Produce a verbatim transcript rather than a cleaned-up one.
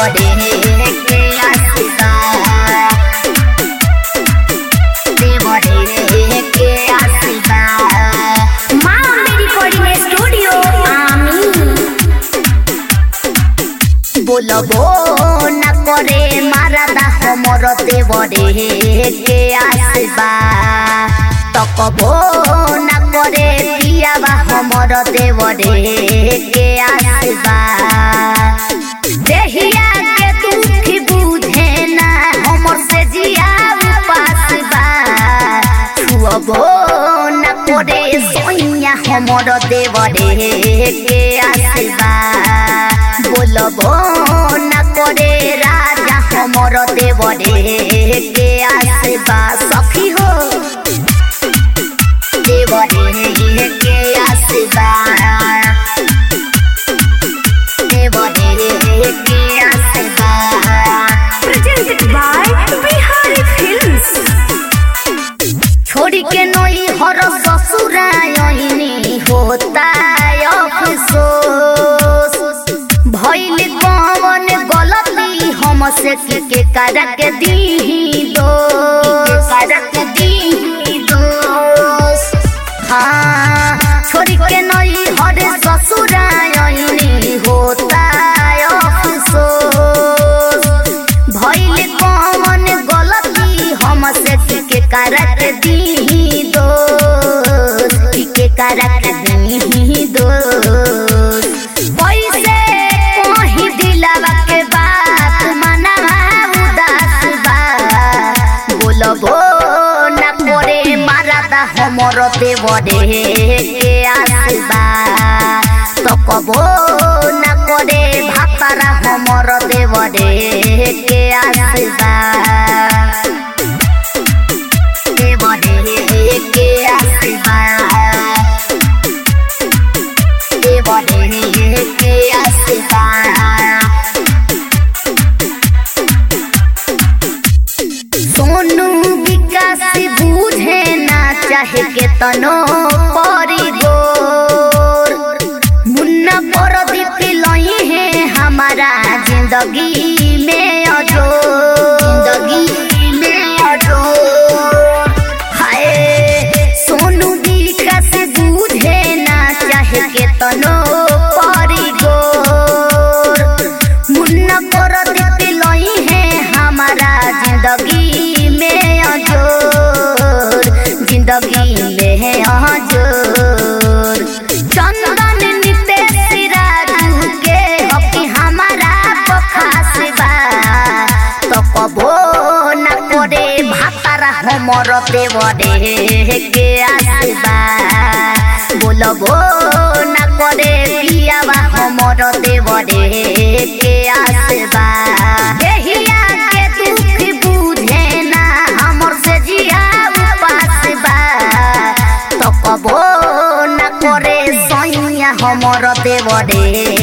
देवरे के आसबा देवरे के आसबा माँ मेरी रिकॉर्डिंग स्टूडियो आमी बोलबो न करे मारादा हमर देवरे के आसबा तकबो न करे पियाबा हमर देवरे के आसबा देहिया के दुख बुझे ना हमर से जिया उपासबा छुअबो न करे सोइया हमर देवरे के आसबा बोलबो न करे राजा हमर देवरे के आसबा सखी हो देवरे के आसबा देवरे के आसबा presented by Bihari Films। छोड़ी के नई हर ससुरायनी होता अफसोस भइल कौन गलती हमसे के करा के दी दोस्त करा के दी दोस्त हाँ छोड़ी के नई हर ससुरायनी होता अफसोस भइल कौन गलती हमसे के करा के दी दोस्त के करा के दी दोस्त पैसे कहीं दिलावा के बात मनवा उदास बा बोलबो न करे मारादा हमर देवरे के आसबा तकबो न करे भातारा हमर देवरे के आसबा देवरे के आसबा देवरे के आसबा सोनू विकास बूझे ना चाहे के तनो परी गोर मुन्ना पर दीप लई है हमारा जिंदगी में अजोर जिंदगी में अजोर हाय सोनू विकास बूझे ना चाहे के तनो परी गोर मुन्ना पर दीप लई है हमारा जिंदगी में अजोर जिंदगी में है अजोर चंदन नितेश राजू के हकी हमारा बखासबा तकबो न करे भातारा हमर देवरे के आसबा बोलबो न करे पियाबा हमर देवरे के आसबा देहिया के दुख बुझे ना हमर से जिया उपासबा तकबो न करे सोइया हमर देवरे